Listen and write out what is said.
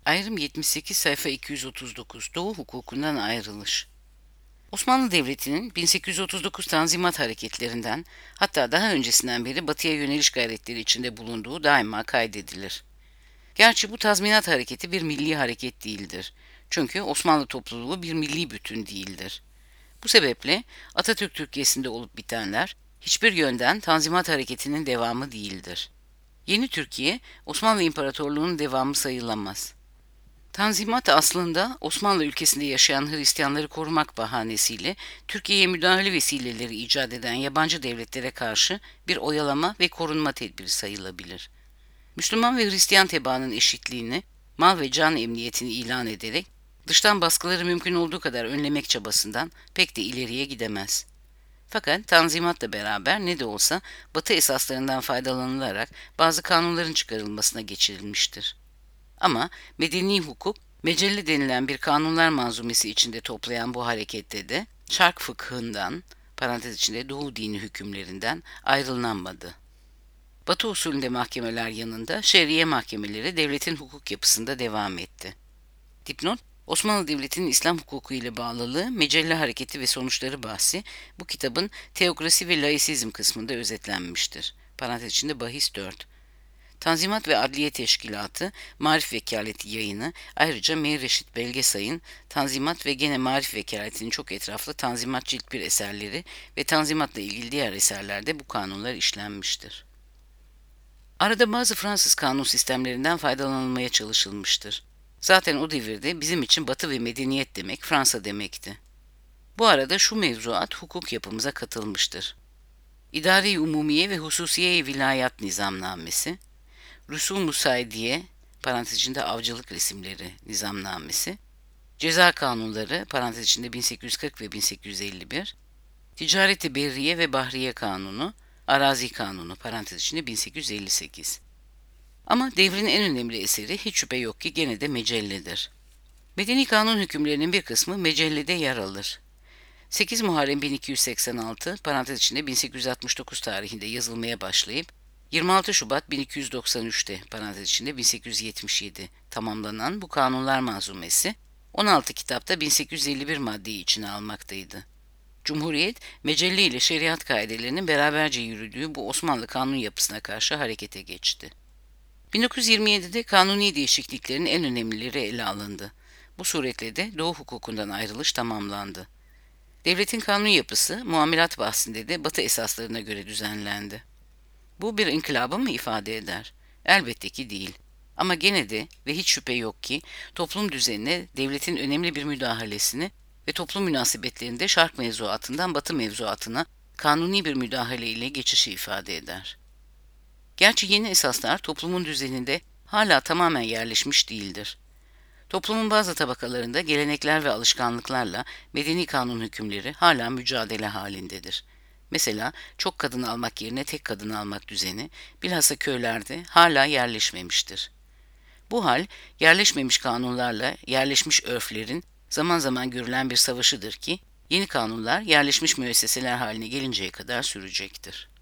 Ayrım 78 sayfa 239 Doğu hukukundan ayrılış. Osmanlı Devleti'nin 1839 Tanzimat hareketlerinden, hatta daha öncesinden beri batıya yöneliş gayretleri içinde bulunduğu daima kaydedilir. Gerçi bu tazminat hareketi bir milli hareket değildir. Çünkü Osmanlı topluluğu bir milli bütün değildir. Bu sebeple Atatürk Türkiye'sinde olup bitenler hiçbir yönden Tanzimat hareketinin devamı değildir. Yeni Türkiye, Osmanlı İmparatorluğu'nun devamı sayılamaz. Tanzimat aslında Osmanlı ülkesinde yaşayan Hristiyanları korumak bahanesiyle Türkiye'ye müdahale vesileleri icat eden yabancı devletlere karşı bir oyalama ve korunma tedbiri sayılabilir. Müslüman ve Hristiyan tebaanın eşitliğini, mal ve can emniyetini ilan ederek dıştan baskıları mümkün olduğu kadar önlemek çabasından pek de ileriye gidemez. Fakat Tanzimat'la beraber ne de olsa Batı esaslarından faydalanılarak bazı kanunların çıkarılmasına geçirilmiştir. Ama medeni hukuk, mecelle denilen bir kanunlar manzumesi içinde toplayan bu harekette de şark fıkhından, parantez içinde Doğu dini hükümlerinden ayrılınamadı. Batı usulünde mahkemeler yanında şer'iye mahkemeleri devletin hukuk yapısında devam etti. Dipnot, Osmanlı Devleti'nin İslam hukuku ile bağlılığı, mecelle hareketi ve sonuçları bahsi bu kitabın teokrasi ve laisizm kısmında özetlenmiştir. Parantez içinde bahis 4. Tanzimat ve Adliye Teşkilatı, Marif Vekaleti yayını, ayrıca Meir Reşit Belgesay'ın Tanzimat ve gene Marif Vekaleti'nin çok etraflı Tanzimat cilt 1 eserleri ve Tanzimat'la ilgili diğer eserlerde bu kanunlar işlenmiştir. Arada bazı Fransız kanun sistemlerinden faydalanılmaya çalışılmıştır. Zaten o devirde bizim için Batı ve medeniyet demek Fransa demekti. Bu arada şu mevzuat hukuk yapımıza katılmıştır. İdare-i Umumiye ve Hususiye-i Vilayat Nizamnamesi, Rüsum-u Saidiye, parantez içinde avcılık resimleri nizamnamesi, ceza kanunları, parantez içinde 1840 ve 1851, Ticaret-i Berriye ve Bahriye Kanunu, Arazi Kanunu, parantez içinde 1858. Ama devrin en önemli eseri hiç şüphe yok ki gene de mecelledir. Medeni kanun hükümlerinin bir kısmı mecellede yer alır. 8 Muharrem 1286, parantez içinde 1869 tarihinde yazılmaya başlayıp 26 Şubat 1293'te, parantez içinde 1877 tamamlanan bu kanunlar manzumesi 16 kitapta 1851 maddeyi içine almaktaydı. Cumhuriyet, mecelle ile şeriat kaidelerinin beraberce yürüdüğü bu Osmanlı kanun yapısına karşı harekete geçti. 1927'de kanuni değişikliklerin en önemlileri ele alındı. Bu suretle de Doğu hukukundan ayrılış tamamlandı. Devletin kanun yapısı, muamelat bahsinde de Batı esaslarına göre düzenlendi. Bu bir inkılabı mı ifade eder? Elbette ki değil. Ama gene de ve hiç şüphe yok ki toplum düzenine devletin önemli bir müdahalesini ve toplum münasebetlerinde Şark mevzuatından Batı mevzuatına kanuni bir müdahale ile geçişi ifade eder. Gerçi yeni esaslar toplumun düzeninde hala tamamen yerleşmiş değildir. Toplumun bazı tabakalarında gelenekler ve alışkanlıklarla medeni kanun hükümleri hala mücadele halindedir. Mesela çok kadın almak yerine tek kadın almak düzeni bilhassa köylerde hala yerleşmemiştir. Bu hal yerleşmemiş kanunlarla yerleşmiş örflerin zaman zaman görülen bir savaşıdır ki yeni kanunlar yerleşmiş müesseseler haline gelinceye kadar sürecektir.